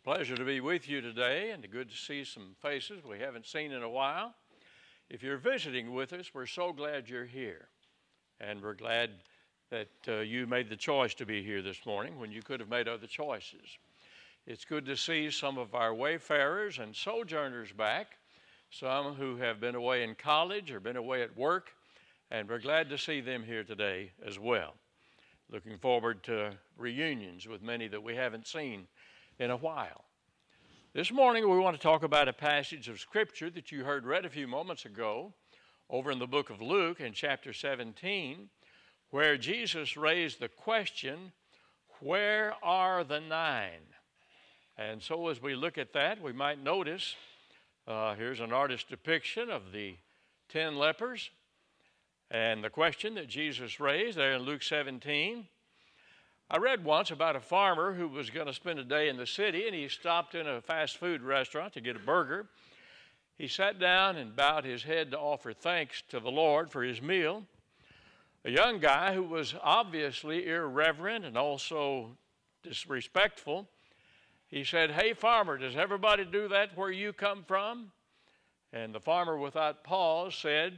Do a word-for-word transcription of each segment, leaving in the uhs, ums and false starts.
Pleasure to be with you today, and good to see some faces we haven't seen in a while. If you're visiting with us, we're so glad you're here, and we're glad that uh, you made the choice to be here this morning when you could have made other choices. It's good to see some of our wayfarers and sojourners back, some who have been away in college or been away at work, and we're glad to see them here today as well. Looking forward to reunions with many that we haven't seen in a while. This morning we want to talk about a passage of Scripture that you heard read a few moments ago over in the book of Luke in chapter seventeen, where Jesus raised the question, where are the nine? And so as we look at that, we might notice, uh, here's an artist's depiction of the ten lepers, and the question that Jesus raised there in Luke seventeen. I read once about a farmer who was going to spend a day in the city, and he stopped in a fast food restaurant to get a burger. He sat down and bowed his head to offer thanks to the Lord for his meal. A young guy who was obviously irreverent and also disrespectful, he said, "Hey, farmer, does everybody do that where you come from?" And the farmer, without pause, said,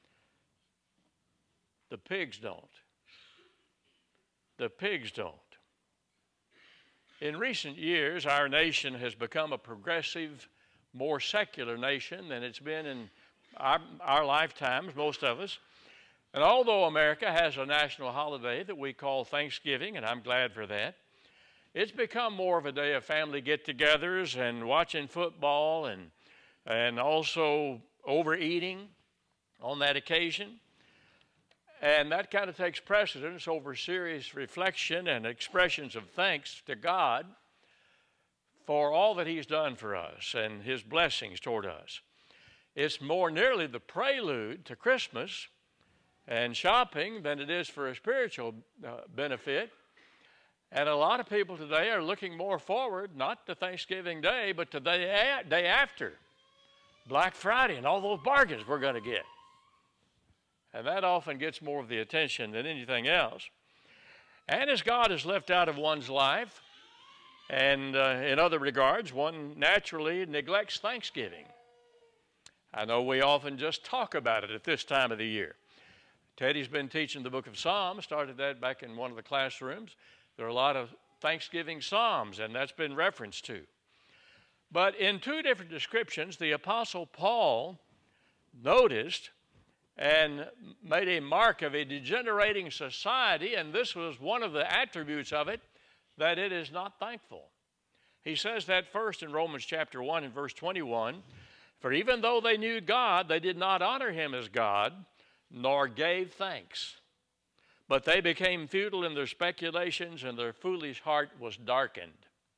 "The pigs don't. The pigs don't." In recent years, our nation has become a progressive, more secular nation than it's been in our, our lifetimes, most of us. And although America has a national holiday that we call Thanksgiving, and I'm glad for that, it's become more of a day of family get-togethers and watching football and, and also overeating on that occasion. And that kind of takes precedence over serious reflection and expressions of thanks to God for all that He's done for us and His blessings toward us. It's more nearly the prelude to Christmas and shopping than it is for a spiritual uh, benefit. And a lot of people today are looking more forward, not to Thanksgiving Day, but to the day, day after, Black Friday, and all those bargains we're going to get. And that often gets more of the attention than anything else. And as God is left out of one's life, and uh, in other regards, one naturally neglects Thanksgiving. I know we often just talk about it at this time of the year. Teddy's been teaching the book of Psalms, started that back in one of the classrooms. There are a lot of Thanksgiving Psalms, and that's been referenced to. But in two different descriptions, the Apostle Paul noticed and made a mark of a degenerating society, and this was one of the attributes of it, that it is not thankful. He says that first in Romans chapter one and verse twenty-one, "For even though they knew God, they did not honor Him as God, nor gave thanks. But they became futile in their speculations, and their foolish heart was darkened."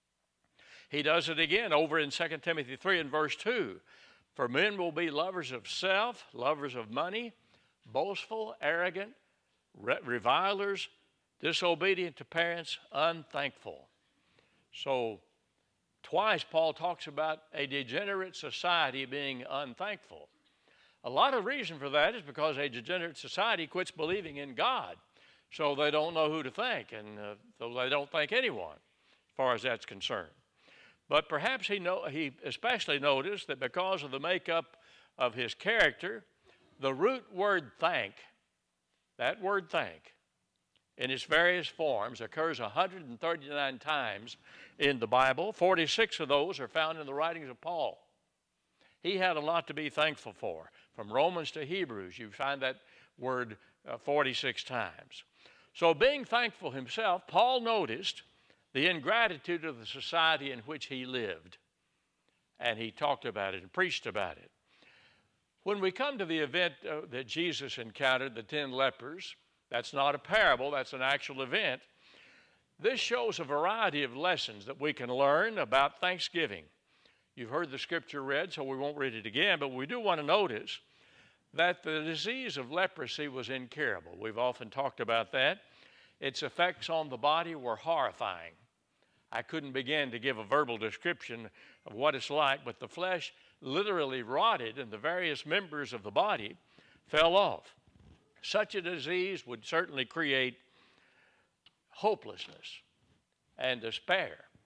He does it again over in Second Timothy three and verse two. "For men will be lovers of self, lovers of money, boastful, arrogant, re- revilers, disobedient to parents, unthankful." So twice Paul talks about a degenerate society being unthankful. A lot of reason for that is because a degenerate society quits believing in God. So they don't know who to thank, and uh, so they don't thank anyone as far as that's concerned. But perhaps he, know, he especially noticed that because of the makeup of his character, the root word thank, that word thank, in its various forms occurs one hundred thirty-nine times in the Bible. forty-six of those are found in the writings of Paul. He had a lot to be thankful for. From Romans to Hebrews, you find that word uh, forty-six times. So being thankful himself, Paul noticed the ingratitude of the society in which he lived. And he talked about it and preached about it. When we come to the event uh, that Jesus encountered, the ten lepers, that's not a parable, that's an actual event. This shows a variety of lessons that we can learn about Thanksgiving. You've heard the scripture read, so we won't read it again, but we do want to notice that the disease of leprosy was incurable. We've often talked about that. Its effects on the body were horrifying. I couldn't begin to give a verbal description of what it's like, but the flesh literally rotted and the various members of the body fell off. Such a disease would certainly create hopelessness and despair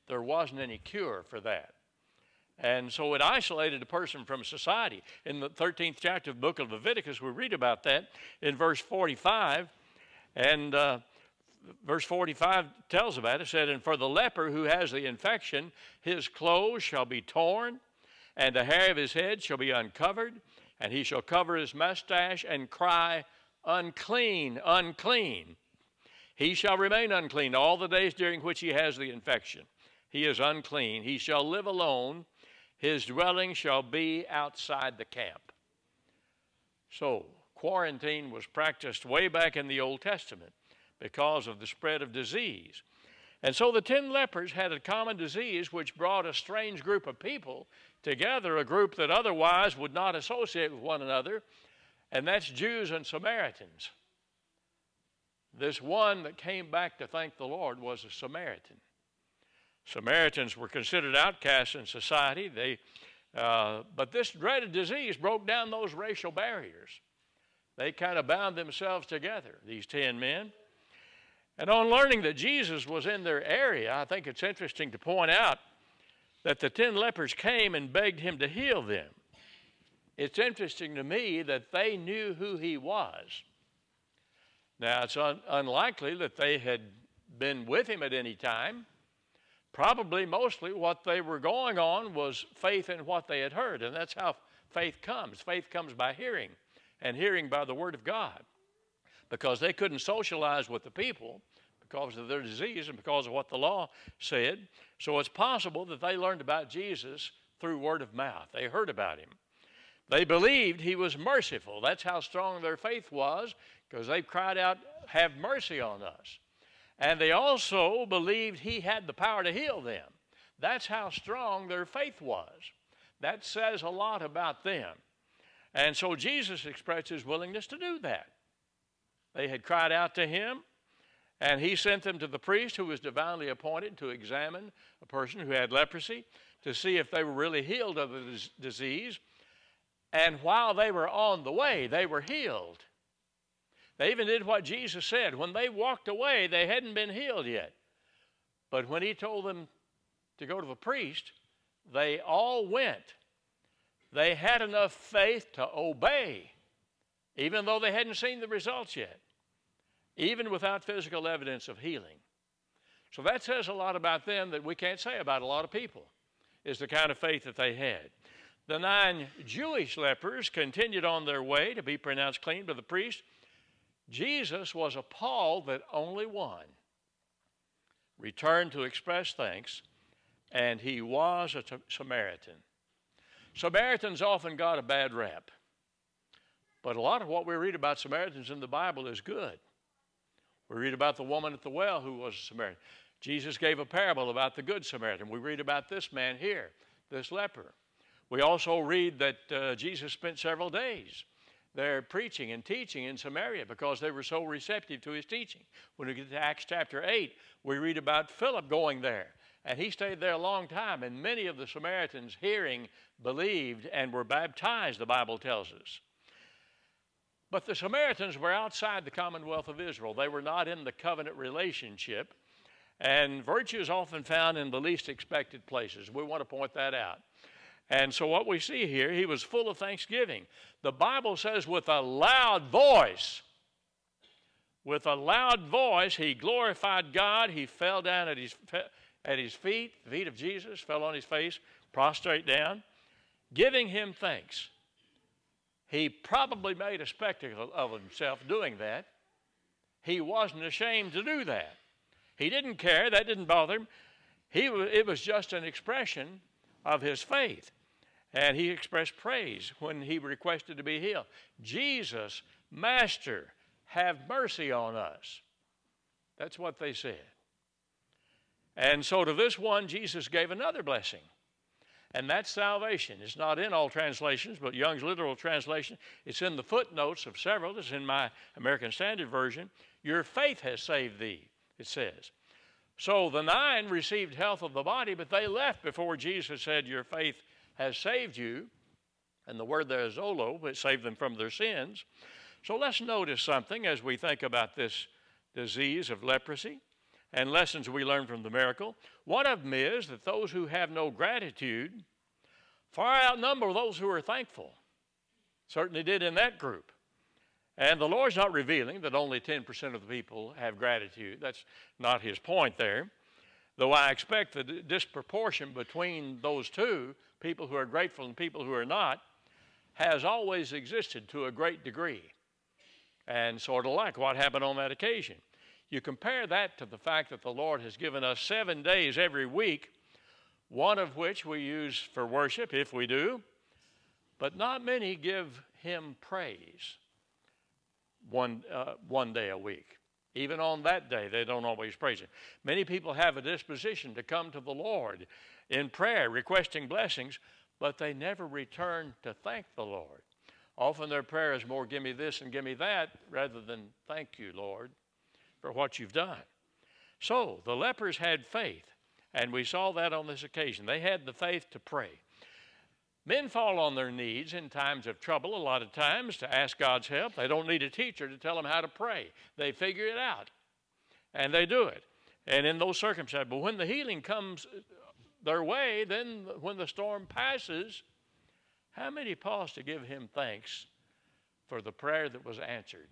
there wasn't any cure for that. And so it isolated a person from society. In the thirteenth chapter of the book of Leviticus, we read about that in verse forty-five. And uh, verse forty-five tells about it. It said, "And for the leper who has the infection, his clothes shall be torn, and the hair of his head shall be uncovered, and he shall cover his mustache and cry, 'Unclean, unclean.' He shall remain unclean all the days during which he has the infection. He is unclean. He shall live alone. His dwelling shall be outside the camp." So, quarantine was practiced way back in the Old Testament because of the spread of disease. And so the ten lepers had a common disease which brought a strange group of people together, a group that otherwise would not associate with one another, and that's Jews and Samaritans. This one that came back to thank the Lord was a Samaritan. Samaritans were considered outcasts in society, they, uh, but this dreaded disease broke down those racial barriers. They kind of bound themselves together, these ten men. And on learning that Jesus was in their area, I think it's interesting to point out that the ten lepers came and begged him to heal them. It's interesting to me that they knew who he was. Now, it's un- unlikely that they had been with him at any time. Probably mostly what they were going on was faith in what they had heard, and that's how faith comes. Faith comes by hearing, and hearing by the Word of God, because they couldn't socialize with the people because of their disease and because of what the law said. So it's possible that they learned about Jesus through word of mouth. They heard about him. They believed he was merciful. That's how strong their faith was, because they cried out, "Have mercy on us." And they also believed he had the power to heal them. That's how strong their faith was. That says a lot about them. And so Jesus expressed his willingness to do that. They had cried out to him, and he sent them to the priest who was divinely appointed to examine a person who had leprosy to see if they were really healed of the disease. And while they were on the way, they were healed. They even did what Jesus said. When they walked away, they hadn't been healed yet. But when he told them to go to the priest, they all went. They had enough faith to obey, even though they hadn't seen the results yet, even without physical evidence of healing. So that says a lot about them that we can't say about a lot of people, is the kind of faith that they had. The nine Jewish lepers continued on their way to be pronounced clean by the priest. Jesus was appalled that only one returned to express thanks, and he was a Samaritan. Samaritans often got a bad rap, but a lot of what we read about Samaritans in the Bible is good. We read about the woman at the well who was a Samaritan. Jesus gave a parable about the good Samaritan. We read about this man here, this leper. We also read that uh, Jesus spent several days there preaching and teaching in Samaria because they were so receptive to his teaching. When we get to Acts chapter eight, we read about Philip going there, and he stayed there a long time, and many of the Samaritans hearing believed and were baptized, the Bible tells us. But the Samaritans were outside the commonwealth of Israel. They were not in the covenant relationship, and virtue is often found in the least expected places. We want to point that out. And so what we see here, he was full of thanksgiving. The Bible says with a loud voice, with a loud voice, he glorified God. He fell down at his, at his feet, the feet of Jesus, fell on his face, prostrate down, giving him thanks. He probably made a spectacle of himself doing that. He wasn't ashamed to do that. He didn't care. That didn't bother him. He, it was just an expression of his faith. And he expressed praise when he requested to be healed. Jesus, Master, have mercy on us. That's what they said. And so to this one, Jesus gave another blessing. And that's salvation. It's not in all translations, but Young's literal translation, it's in the footnotes of several. It's in my American Standard Version. Your faith has saved thee, it says. So the nine received health of the body, but they left before Jesus said, your faith has saved you. And the word there is zolo, which saved them from their sins. So let's notice something as we think about this disease of leprosy. and lessons we learn from the miracle. One of them is that those who have no gratitude far outnumber those who are thankful. Certainly did in that group. And the Lord's not revealing that only ten percent of the people have gratitude. That's not his point there. Though I expect the disproportion between those two, people who are grateful and people who are not, has always existed to a great degree. And sort of like what happened on that occasion. You compare that to the fact that the Lord has given us seven days every week, one of which we use for worship, if we do, but not many give him praise one, uh, one day a week. Even on that day, they don't always praise him. Many people have a disposition to come to the Lord in prayer, requesting blessings, but they never return to thank the Lord. Often their prayer is more, give me this and give me that, rather than thank you, Lord, for what you've done. So the lepers had faith, and we saw that on this occasion. They had the faith to pray. Men fall on their knees in times of trouble a lot of times to ask God's help. They don't need a teacher to tell them how to pray. They figure it out, and they do it. And in those circumstances, but when the healing comes their way, then when the storm passes, how many pause to give him thanks for the prayer that was answered?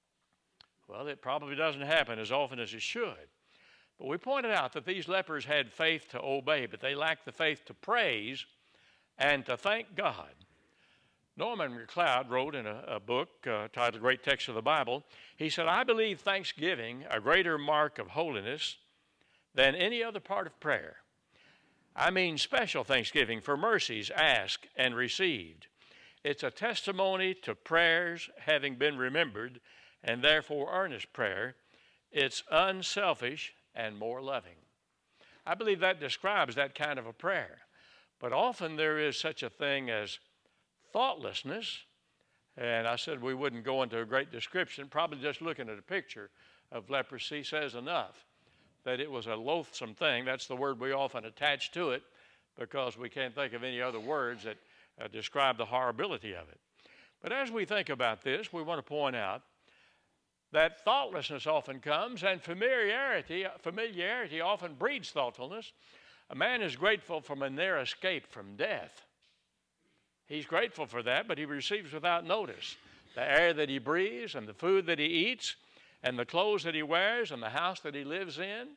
Well, it probably doesn't happen as often as it should. But we pointed out that these lepers had faith to obey, but they lacked the faith to praise and to thank God. Norman MacLeod wrote in a, a book uh, titled Great Text of the Bible, he said, I believe thanksgiving a greater mark of holiness than any other part of prayer. I mean special thanksgiving for mercies asked and received. It's a testimony to prayers having been remembered, and therefore earnest prayer. It's unselfish and more loving. I believe that describes that kind of a prayer. But often there is such a thing as thoughtlessness, and I said we wouldn't go into a great description. Probably just looking at a picture of leprosy says enough that it was a loathsome thing. That's the word we often attach to it because we can't think of any other words that uh, describe the horribility of it. But as we think about this, we want to point out that thoughtlessness often comes, and familiarity, familiarity often breeds thoughtfulness. A man is grateful for a near escape from death. He's grateful for that, but he receives without notice the air that he breathes and the food that he eats and the clothes that he wears and the house that he lives in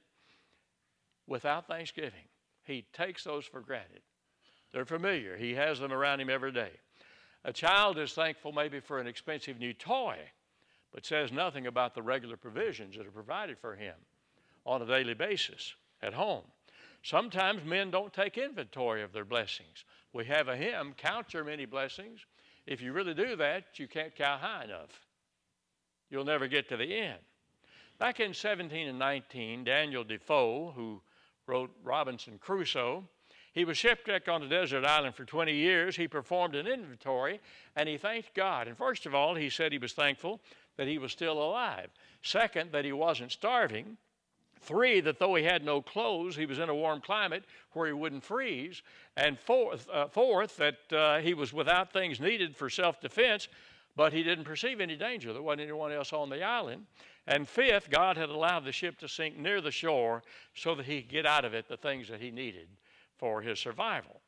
without thanksgiving. He takes those for granted. They're familiar. He has them around him every day. A child is thankful maybe for an expensive new toy, but says nothing about the regular provisions that are provided for him on a daily basis at home. Sometimes men don't take inventory of their blessings. We have a hymn, count your many blessings. If you really do that, you can't count high enough. You'll never get to the end. Back in seventeen and nineteen, Daniel Defoe, who wrote Robinson Crusoe, he was shipwrecked on a desert island for twenty years. He performed an inventory, and he thanked God. And first of all, he said he was thankful that he was still alive. Second, that he wasn't starving. Three, that though he had no clothes, he was in a warm climate where he wouldn't freeze. And fourth, uh, fourth that uh, he was without things needed for self-defense, but he didn't perceive any danger. There wasn't anyone else on the island. And fifth, God had allowed the ship to sink near the shore so that he could get out of it the things that he needed for his survival.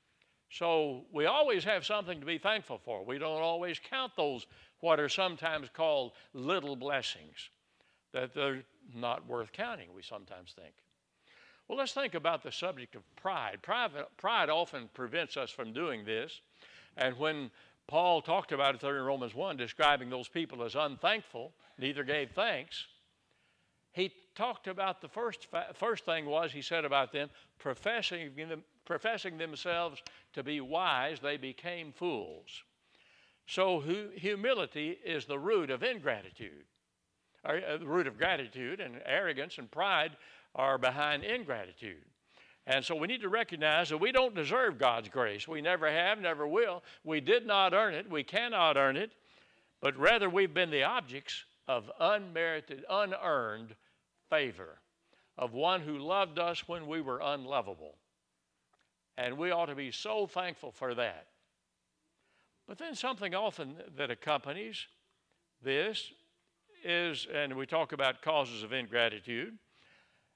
So we always have something to be thankful for. We don't always count those what are sometimes called little blessings, that they're not worth counting, we sometimes think. Well, let's think about the subject of pride. Pride, pride often prevents us from doing this. And when Paul talked about it there in Romans one, describing those people as unthankful, neither gave thanks, he talked about the first, first thing was, he said about them, professing, them, professing themselves to be wise, they became fools. So hu- humility is the root of ingratitude. Or, uh, the root of gratitude, and arrogance and pride are behind ingratitude. And so we need to recognize that we don't deserve God's grace. We never have, never will. We did not earn it. We cannot earn it. But rather we've been the objects of unmerited, unearned favor, of one who loved us when we were unlovable. And we ought to be so thankful for that. But then something often that accompanies this is, and we talk about causes of ingratitude,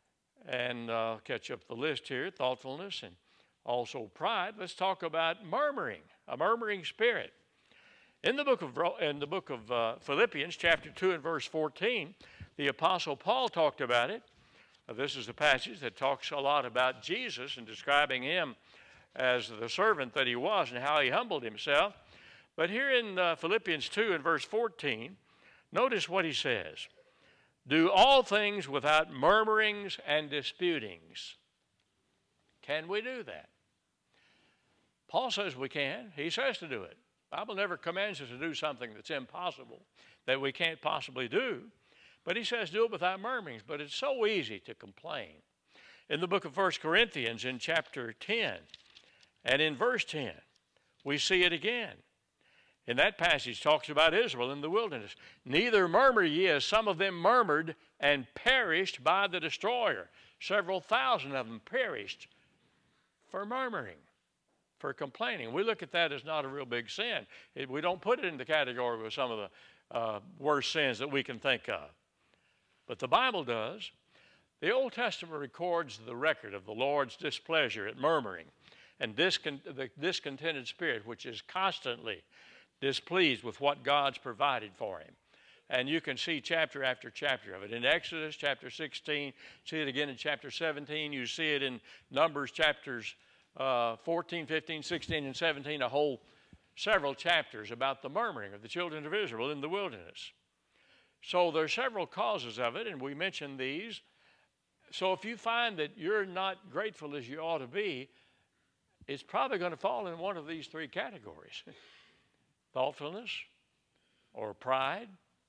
And uh, catch up the list here, thoughtfulness and also pride. Let's talk about murmuring, a murmuring spirit. In the book of, in the book of uh, Philippians, chapter two and verse fourteen, the Apostle Paul talked about it. Uh, this is a passage that talks a lot about Jesus and describing him as the servant that he was and how he humbled himself. But here in uh, Philippians two and verse fourteen, notice what he says. Do all things without murmurings and disputings. Can we do that? Paul says we can. He says to do it. The Bible never commands us to do something that's impossible, that we can't possibly do. But he says do it without murmurings. But it's so easy to complain. In the book of First Corinthians in chapter ten and in verse ten, we see it again. In that passage, talks about Israel in the wilderness. Neither murmur ye, as some of them murmured and perished by the destroyer. Several thousand of them perished for murmuring, for complaining. We look at that as not a real big sin. It, we don't put it in the category with some of the uh, worst sins that we can think of. But the Bible does. The Old Testament records the record of the Lord's displeasure at murmuring and discon- the discontented spirit, which is constantly displeased with what God's provided for him. And you can see chapter after chapter of it. In Exodus chapter sixteen, see it again in chapter seventeen. You see it in Numbers chapters uh, fourteen, fifteen, sixteen, and seventeen, a whole several chapters about the murmuring of the children of Israel in the wilderness. So there are several causes of it, and we mentioned these. So if you find that you're not grateful as you ought to be, it's probably going to fall in one of these three categories. Thoughtfulness, or pride,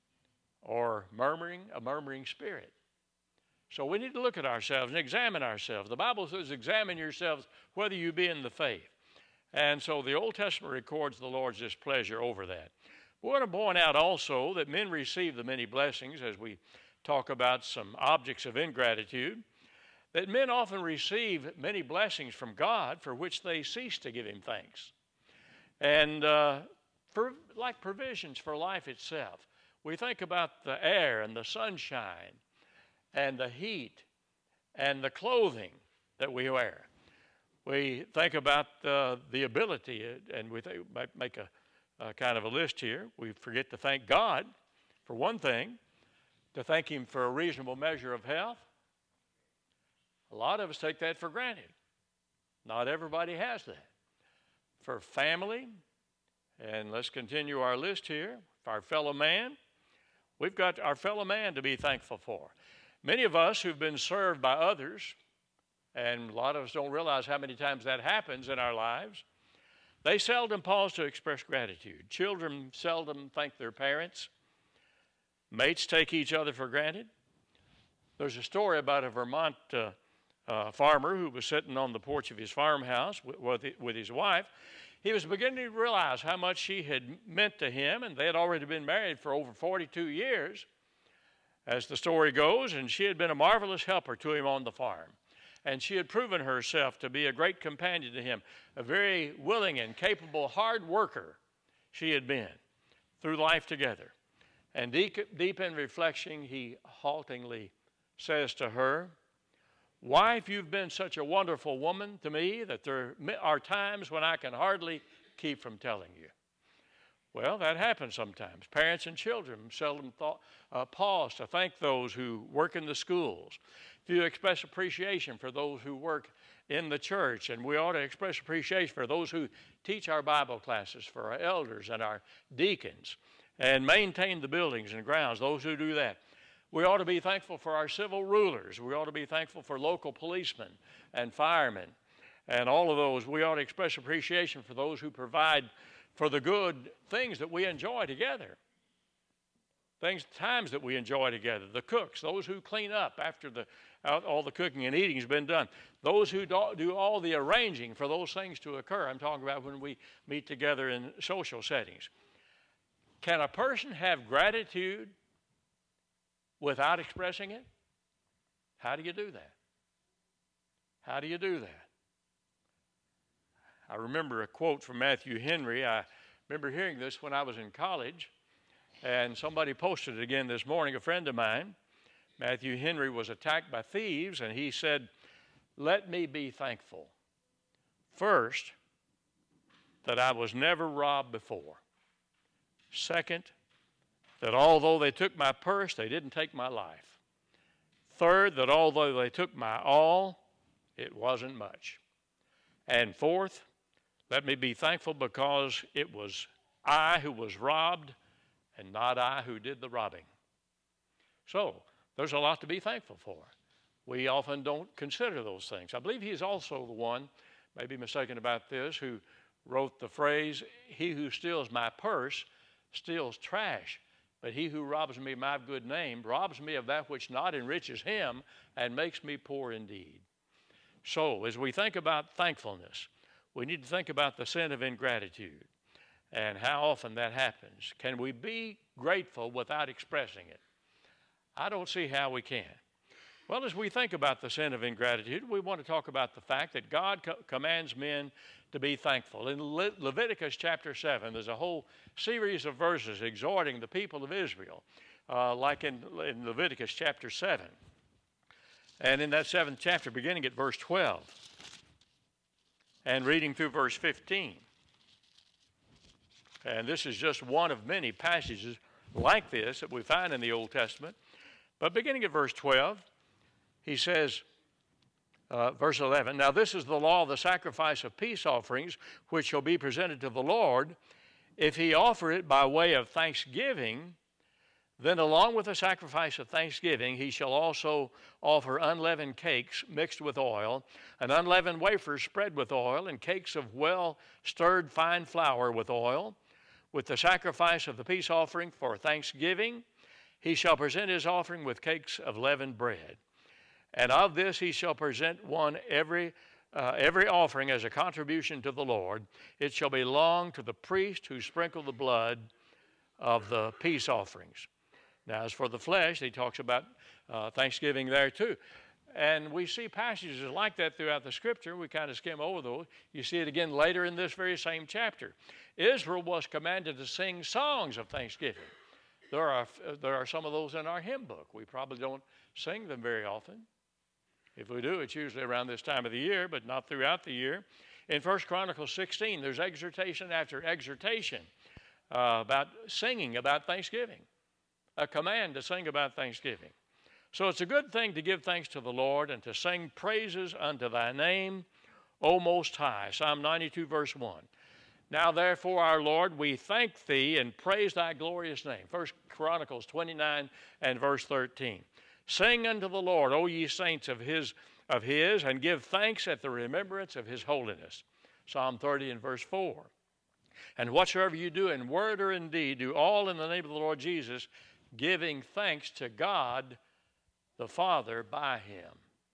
or murmuring, a murmuring spirit. So we need to look at ourselves and examine ourselves. The Bible says, examine yourselves whether you be in the faith. And so the Old Testament records the Lord's displeasure over that. We want to point out also that men receive the many blessings, as we talk about some objects of ingratitude, that men often receive many blessings from God for which they cease to give him thanks. And uh, For, like provisions for life itself. We think about the air and the sunshine and the heat and the clothing that we wear. We think about uh, the ability, and we think, might make a, a kind of a list here. We forget to thank God for one thing, to thank him for a reasonable measure of health. A lot of us take that for granted. Not everybody has that. For family, and let's continue our list here. For our fellow man, we've got our fellow man to be thankful for. Many of us who've been served by others, and a lot of us don't realize how many times that happens in our lives, they seldom pause to express gratitude. Children seldom thank their parents. Mates take each other for granted. There's a story about a Vermont uh, uh, farmer who was sitting on the porch of his farmhouse with, with, with his wife. He was beginning to realize how much she had meant to him, and they had already been married for over forty-two years, as the story goes, and she had been a marvelous helper to him on the farm. And she had proven herself to be a great companion to him, a very willing and capable hard worker she had been through life together. And deep, deep in reflection, he haltingly says to her, "Wife, you've been such a wonderful woman to me that there are times when I can hardly keep from telling you." Well, that happens sometimes. Parents and children seldom thought, uh, pause to thank those who work in the schools. If you express appreciation for those who work in the church, and we ought to express appreciation for those who teach our Bible classes, for our elders and our deacons, and maintain the buildings and grounds, those who do that. We ought to be thankful for our civil rulers. We ought to be thankful for local policemen and firemen and all of those. We ought to express appreciation for those who provide for the good things that we enjoy together. Things, times that we enjoy together. The cooks, those who clean up after the, all the cooking and eating has been done. Those who do all the arranging for those things to occur. I'm talking about when we meet together in social settings. Can a person have gratitude without expressing it? How do you do that? How do you do that? I remember a quote from Matthew Henry. I remember hearing this when I was in college, and somebody posted it again this morning, a friend of mine. Matthew Henry was attacked by thieves, and he said, "Let me be thankful, first, that I was never robbed before. Second, that although they took my purse, they didn't take my life. Third, that although they took my all, it wasn't much. And fourth, let me be thankful because it was I who was robbed and not I who did the robbing." So, there's a lot to be thankful for. We often don't consider those things. I believe he's also the one, maybe mistaken about this, who wrote the phrase, "He who steals my purse steals trash, but he who robs me of my good name robs me of that which not enriches him and makes me poor indeed." So, as we think about thankfulness, we need to think about the sin of ingratitude and how often that happens. Can we be grateful without expressing it? I don't see how we can. Well, as we think about the sin of ingratitude, we want to talk about the fact that God co- commands men to be thankful. In Le- Leviticus chapter seven, there's a whole series of verses exhorting the people of Israel, uh, like in, in Leviticus chapter seven. And in that seventh chapter, beginning at verse twelve, and reading through verse fifteen. And this is just one of many passages like this that we find in the Old Testament. But beginning at verse twelve, he says, uh, verse eleven, "Now this is the law of the sacrifice of peace offerings, which shall be presented to the Lord. If he offer it by way of thanksgiving, then along with the sacrifice of thanksgiving, he shall also offer unleavened cakes mixed with oil, and unleavened wafers spread with oil, and cakes of well-stirred fine flour with oil. With the sacrifice of the peace offering for thanksgiving, he shall present his offering with cakes of leavened bread. And of this he shall present one every uh, every offering as a contribution to the Lord. It shall belong to the priest who sprinkled the blood of the peace offerings." Now, as for the flesh, he talks about uh, thanksgiving there too. And we see passages like that throughout the Scripture. We kind of skim over those. You see it again later in this very same chapter. Israel was commanded to sing songs of thanksgiving. There are, there are some of those in our hymn book. We probably don't sing them very often. If we do, it's usually around this time of the year, but not throughout the year. In First Chronicles sixteen, there's exhortation after exhortation uh, about singing about thanksgiving, a command to sing about thanksgiving. So it's a good thing to give thanks to the Lord and to sing praises unto thy name, O Most High. Psalm ninety-two, verse one. "Now therefore, our Lord, we thank thee and praise thy glorious name." First Chronicles twenty-nine and verse thirteen. "Sing unto the Lord, O ye saints of his, of his, and give thanks at the remembrance of his holiness." Psalm thirty and verse four. "And whatsoever you do in word or in deed, do all in the name of the Lord Jesus, giving thanks to God the Father by him."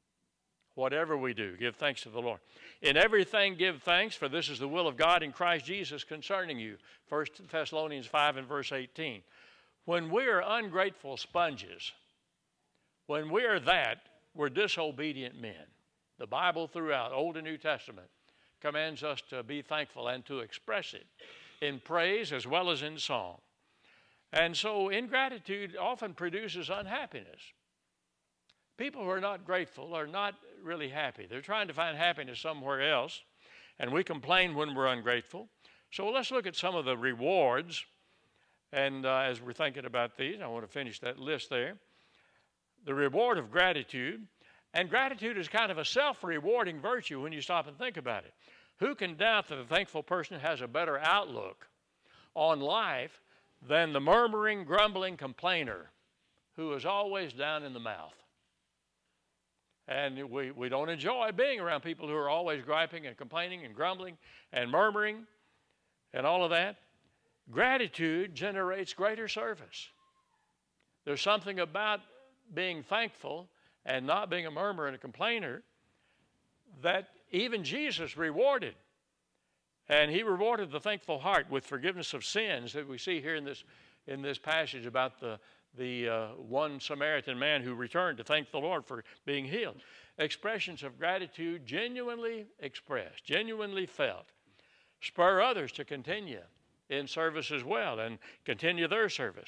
Whatever we do, give thanks to the Lord. "In everything give thanks, for this is the will of God in Christ Jesus concerning you." First Thessalonians five and verse eighteen. When we are ungrateful sponges, when we are that, we're disobedient men. The Bible throughout, Old and New Testament, commands us to be thankful and to express it in praise as well as in song. And so ingratitude often produces unhappiness. People who are not grateful are not really happy. They're trying to find happiness somewhere else, and we complain when we're ungrateful. So let's look at some of the rewards. And uh, as we're thinking about these, I want to finish that list there. The reward of gratitude. And gratitude is kind of a self-rewarding virtue when you stop and think about it. Who can doubt that a thankful person has a better outlook on life than the murmuring, grumbling complainer who is always down in the mouth? And we, we don't enjoy being around people who are always griping and complaining and grumbling and murmuring and all of that. Gratitude generates greater service. There's something about being thankful and not being a murmurer and a complainer that even Jesus rewarded. And he rewarded the thankful heart with forgiveness of sins that we see here in this, in this passage about the, the uh, one Samaritan man who returned to thank the Lord for being healed. Expressions of gratitude genuinely expressed, genuinely felt, spur others to continue in service as well and continue their service.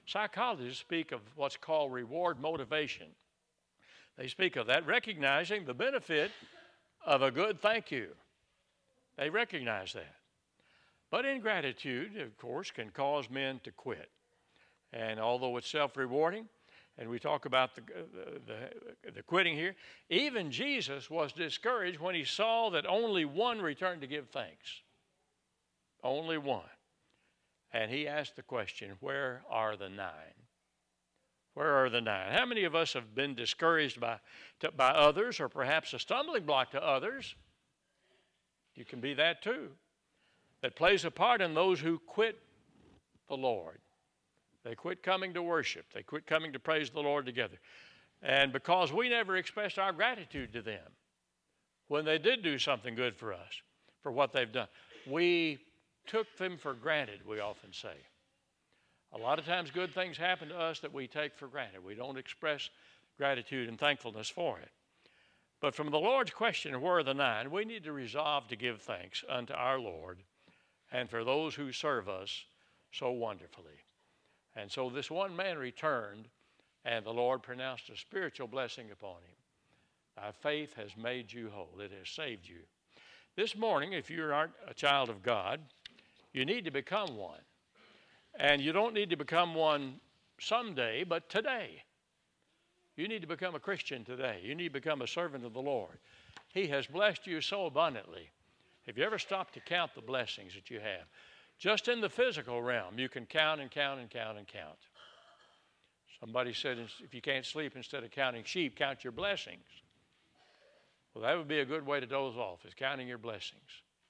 Psychologists speak of what's called reward motivation. They speak of that, recognizing the benefit of a good thank you. They recognize that. But ingratitude, of course, can cause men to quit. And although it's self-rewarding, and we talk about the, the, the quitting here, even Jesus was discouraged when he saw that only one returned to give thanks. Only one. And he asked the question, where are the nine? Where are the nine? How many of us have been discouraged by, to, by others, or perhaps a stumbling block to others? You can be that too. That plays a part in those who quit the Lord. They quit coming to worship. They quit coming to praise the Lord together. And because we never expressed our gratitude to them when they did do something good for us, for what they've done, we took them for granted, we often say. A lot of times good things happen to us that we take for granted. We don't express gratitude and thankfulness for it. But from the Lord's question, where are the nine? We need to resolve to give thanks unto our Lord and for those who serve us so wonderfully. And so this one man returned, and the Lord pronounced a spiritual blessing upon him. Thy faith has made you whole. It has saved you. This morning, if you aren't a child of God, you need to become one. And you don't need to become one someday, but today. You need to become a Christian today. You need to become a servant of the Lord. He has blessed you so abundantly. Have you ever stopped to count the blessings that you have? Just in the physical realm, you can count and count and count and count. Somebody said, if you can't sleep, instead of counting sheep, count your blessings. Well, that would be a good way to doze off, is counting your blessings.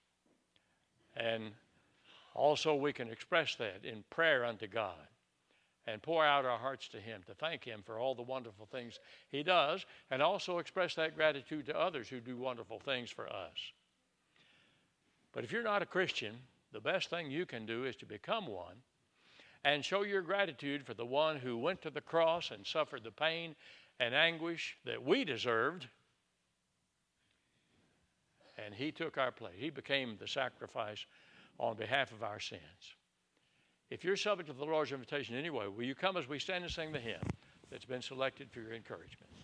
And also we can express that in prayer unto God and pour out our hearts to him, to thank him for all the wonderful things he does, and also express that gratitude to others who do wonderful things for us. But if you're not a Christian, the best thing you can do is to become one and show your gratitude for the one who went to the cross and suffered the pain and anguish that we deserved. And he took our place. He became the sacrifice on behalf of our sins. If you're subject to the Lord's invitation anyway, will you come as we stand and sing the hymn that's been selected for your encouragement?